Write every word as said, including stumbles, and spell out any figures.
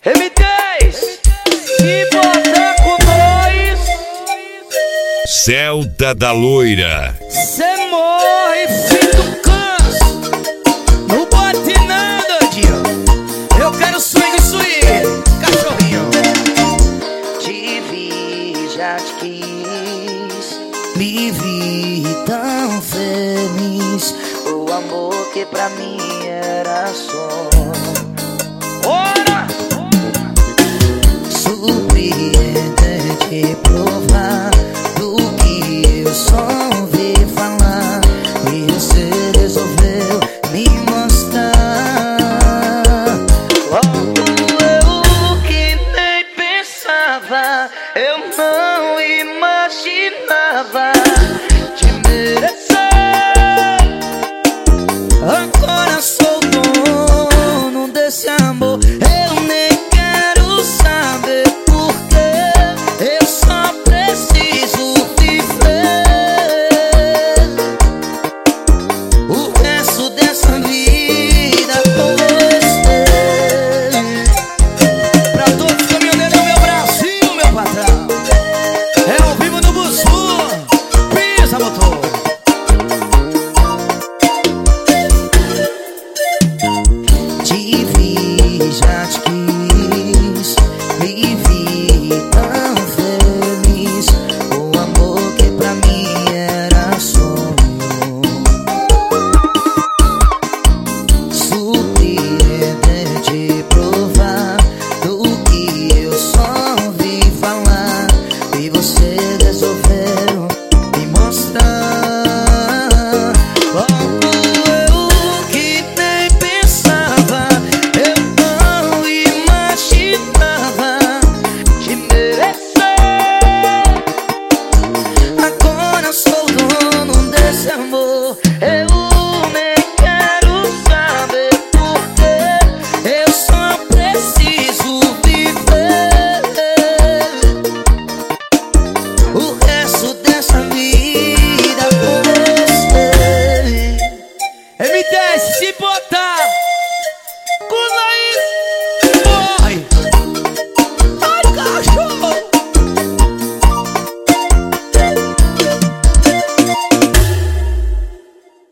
M dez e bota com dois. Celta da Loira. Cê morre, filho do câncer. Não bote nada, Dinho. Eu quero swing, swing, cachorrinho. Te vi, já te quis. Me vi tão feliz. O amor que pra mim era só. Ora! Surpreendente provar do que eu só ouvi falar. E você resolveu me mostrar. Quando eu que nem pensava, eu não imaginava te merecer. Agora sou dono desse amor. Eu nem quero saber porquê. Eu só preciso viver o resto dessa vida com você. Pra todos os caminhoneiros do meu Brasil, meu patrão. É ao vivo no Buzu. Pisa, motor. Te vi, já te quis.